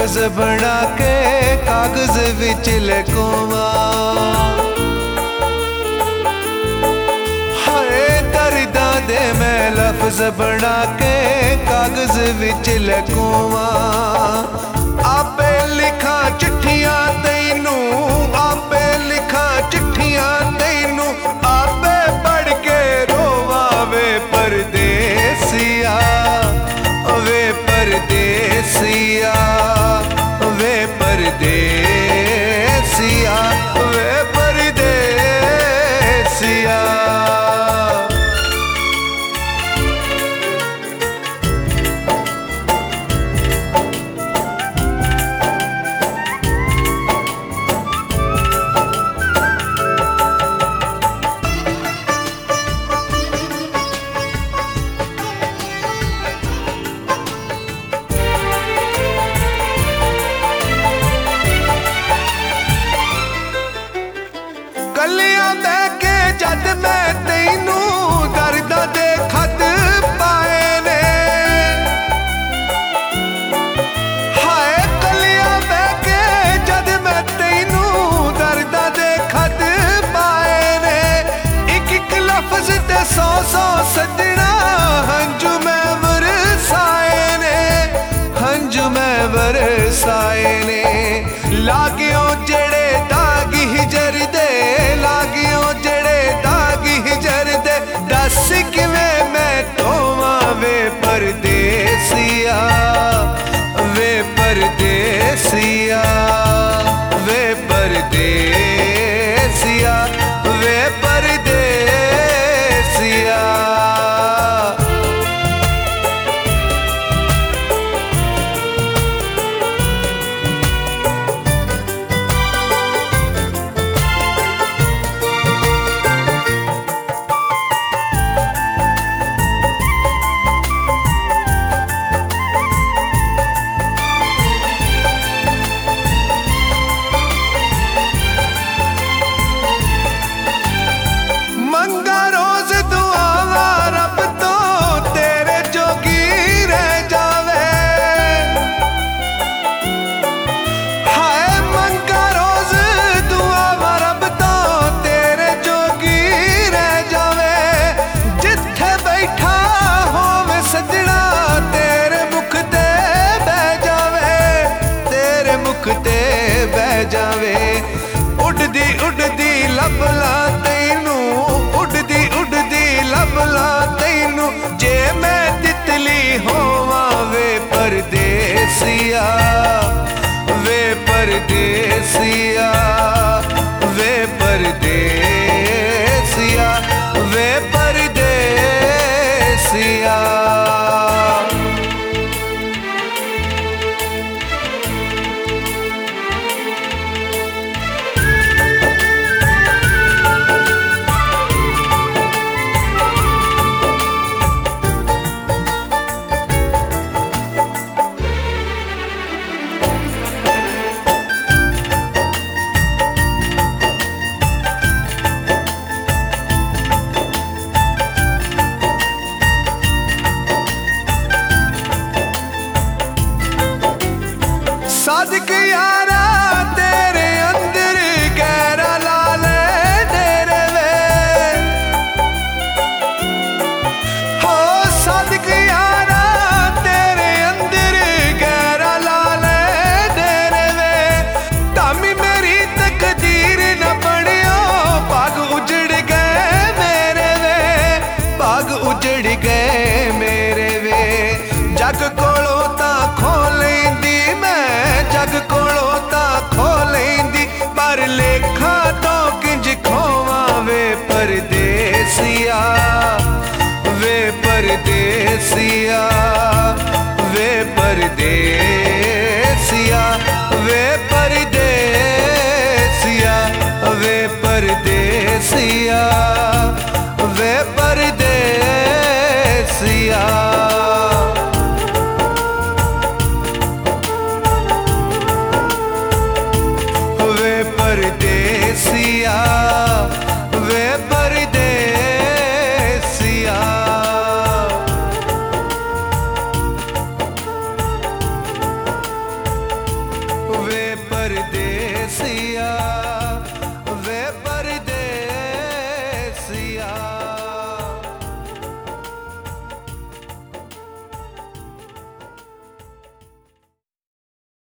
लफ्ज बना के कागज विच लिखवा। हाय दर्दां दे मैं लफ्ज बना के कागज विच लिखवा। आपे लिखा चिट्ठियां तैनू, आपे लिखा चिट्ठियां तैनू, आपे पढ़ के रोवा वे परदेसिया, वे परदेसिया, वे परदेसिया, वे परदेसिया। कलियां बह के जद मैं तैनू दर्दां दे खत पाए ने। हाय कलियां बह के जद मैं तैनू दर्दां दे खत पाए ने। एक एक लफ्ज ते सौ सौ सजना हंजू मैं बरसाए ने, हंजू मैं बरसाए ने। लागियो जेड़े दागी हिजर दे, लागियो जेड़े दागी हिजर दे, दस किवें मैं धोवां वे परदेसिया, वे परदेसिया, वे परदेसिया, वे परदेसिया। मंगा रोज दुआवा रब तो तेरे जोगी रह जावे। हाय मंगा रोज दुआवा रब तो तेरे जोगी रह जावे। जिथे बैठा होवे सजना तेरे मुख ते बह जावे, तेरे मुख ते बह जावे। उड़दी उड़दी लबला तैनू, उड़दी उड़दी लबला तैनू, जे मैं तितली होवा वे परदेसिया, वे परदेसिया, वे परदेसिया, वे परदेसिया। सादिक यारा तेरे अंदर गहरा लाल तेरे वे। हो सादिक यारा तेरे अंदर गहरा लाल तेरे वे। तामी मेरी तकदीर न बनियो, बाग उजड़ गए मेरे वे, बाग उजड़ गए मेरे वे। जग कोलों तां खो लैंदी मैं, जग कोलों तां खो लैंदी, पर लेखा तो किंज खोवा वे परदेसिया, वे परदेसिया, वे परदेसिया,